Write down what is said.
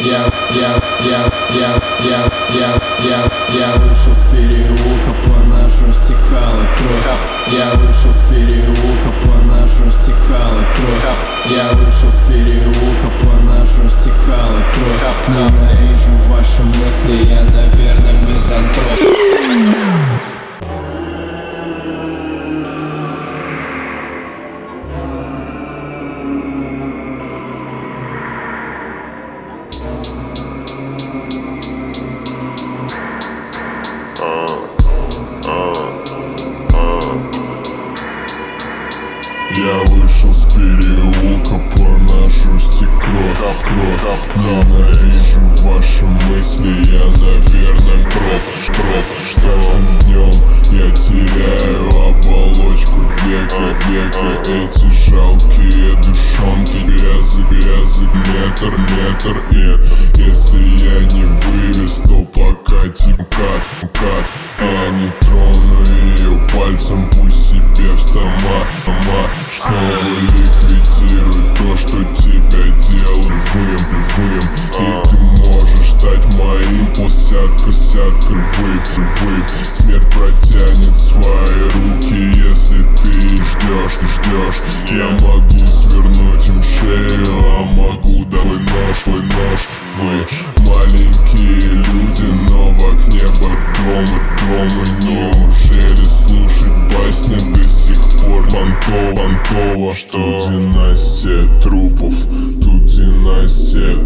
Я вышел с переулка, по нашу стекала кровь. Я вышел с переулка, по нашу стекала кровь. Я вышел с переулка, по нашу стекала кровь. Ненавижу ваши мысли, я, наверное, мизантроп. Я вышел с переулка, по нашу стекло. Ненавижу ваши мысли, я, наверное, проб. С каждым днем я теряю оболочку века. Эти жалкие душонки, грязы, метр. И если я не вывез, то покатим кат. Я не трону ее пальцем, пусть себе в стомах. Снова ликвидируй то, что тебя делают живым. И ты можешь стать моим после откусят кривых. Смерть протянет свои руки, если ты ждешь. Я могу свернуть им шею, а могу давай нож. Вы маленькие люди, но в окне дома. Неужели слушать басни до сих пор понтово? Тут династия трупов, тут династия